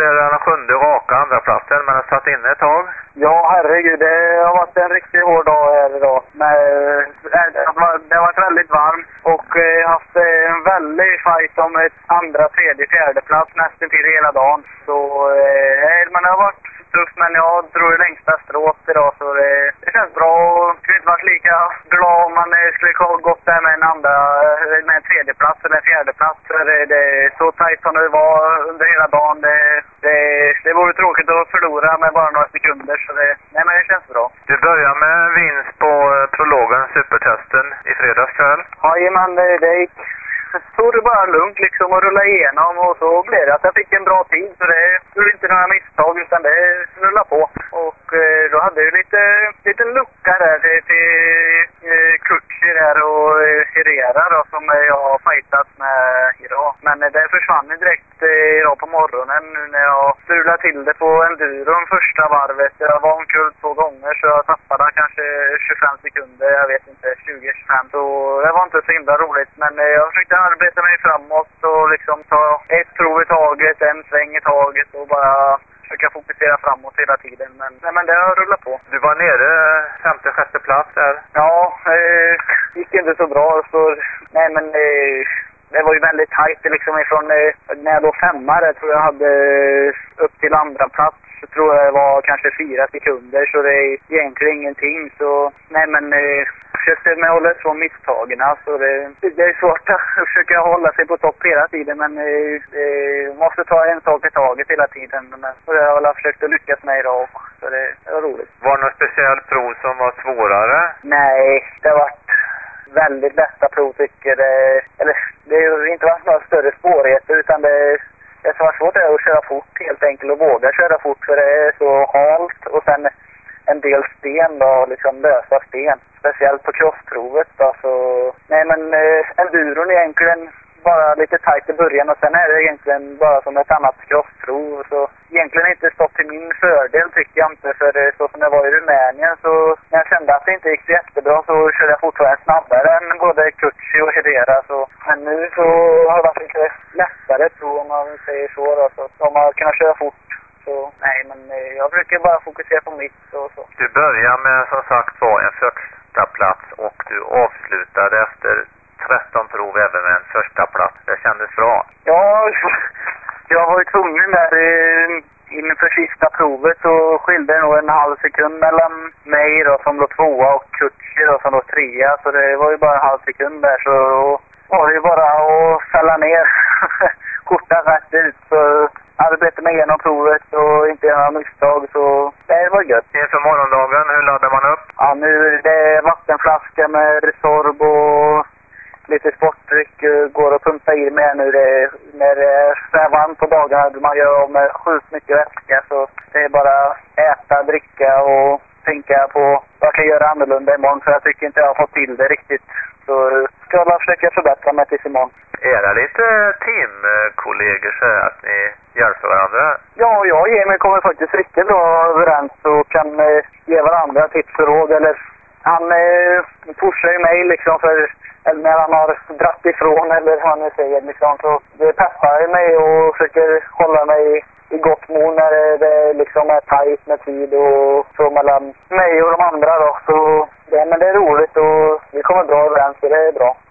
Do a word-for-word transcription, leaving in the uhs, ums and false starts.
är det den sjunde raka andra platsen, men har satt inne ett tag. Ja, herregud, det har varit en riktigt hård dag här idag. Men, äh, det har varit väldigt varmt och äh, haft en väldig fight om ett andra, tredje, fjärde plats nästan till hela dagen. Så äh, men det har varit tufft, men jag tror det längsta strået idag, så det, det känns bra. Och skulle inte varit lika glad om man skulle gått där med en andra, med en tredje plats eller en fjärde plats. Det, det är så tajt som det var under hela dagen. Det, det, det vore tråkigt att förlora med bara några sekunder, så det, nej, men det känns bra. Du börjar med vinst på prologen, supertesten, i fredags kväll. Ja, men det, det gick... tog det bara lugnt liksom och rulla igenom, och så blev det att jag fick en bra tid, så det blev inte några misstag utan det rullade på. Och eh, då hade jag lite lite lucka där till, till eh, Kutcher där och eh, Herrera då, som jag har fightat med idag. Men eh, det försvann direkt eh, idag på morgonen nu när jag strulade till det på enduron första varvet. Jag var omkull två gånger, så jag tappade kanske tjugofem sekunder, jag vet inte, tjugo tjugofem. Så det var inte så himla roligt, men eh, jag försökte arbeta mig framåt och liksom ta ett prov i taget, en sväng i taget och bara försöka fokusera framåt hela tiden. Men, nej, men det har rullat på. Du var nere femte, sjätte plats där. Ja, eh, gick inte så bra. Så, nej men eh, det var ju väldigt tajt liksom ifrån eh, när jag låg femma där, tror jag hade upp till andra plats. Så tror jag det var kanske fyra sekunder, så det är egentligen ingenting. Så nej men eh, försökte med att hålla från misstagen. Alltså det, det är svårt att försöka hålla sig på topp hela tiden, men eh, eh, måste ta en sak i taget hela tiden. Men så jag har försökt att lyckas med idag, så det, det var roligt. Var det något speciellt prov som var svårare? Nej, det har varit väldigt lätta prov tycker jag. Eller det har inte varit några större svårigheter, utan det Det som var svårt är att köra fort helt enkelt och våga köra fort, för det är så halt, och sen en del sten då, liksom lösa sten. Speciellt på crossprovet då, så... Nej men eh, enduron egentligen bara lite tajt i början, och sen är det egentligen bara som ett annat crossprov. Så egentligen inte stått till min fördel tycker jag inte, för det, så som det var i Rumänien, så när jag kände att det inte gick så jättebra så körde jag fortfarande snabbare än både Kutcher och Herrera. Så. Men nu så har det varit lite lättare prov, om man säger så då, så om man kan köra fort. Så nej, men eh, jag brukar bara fokusera på mitt och så. Du börjar med som sagt var en första plats och du avslutade efter tretton prov även med en första plats. Det kändes bra. Ja, jag var ju tvungen där eh, inför sista provet, så skilde det nog en halv sekund mellan mig då som låg tvåa och Kutcher då som låg trea. Så det var ju bara en halv sekund där, så var det ju bara att fälla ner korten rätt ut. Så arbeta mig igenom provet och inte göra misstag, så det var gött. Inför morgondagen, hur laddar man upp? Ja, nu det är vattenflaska med Resorb och lite sportdryck, går att pumpa i med nu det, när det är varmt på dagarna. Man gör med sjukt mycket vätska, så det är bara äta, dricka och tänka på vad jag kan göra annorlunda imorgon, för jag tycker inte jag har fått till det riktigt. Så ska jag försöka förbättra mig till imorgon. Är det lite teamkollegor så att ni hjälper varandra? Ja, jag och Emil kommer faktiskt riktigt bra överens och kan eh, ge varandra tips och råd. Eller han eh, pushar ju mig liksom för, eller när han har dratt ifrån eller vad han säger liksom, så det peppar mig och försöker hålla mig i gott mod när det, det liksom är tajt med tid och så mellan mig och de andra då. Så det, men det är roligt och vi kommer bra överens, så det är bra.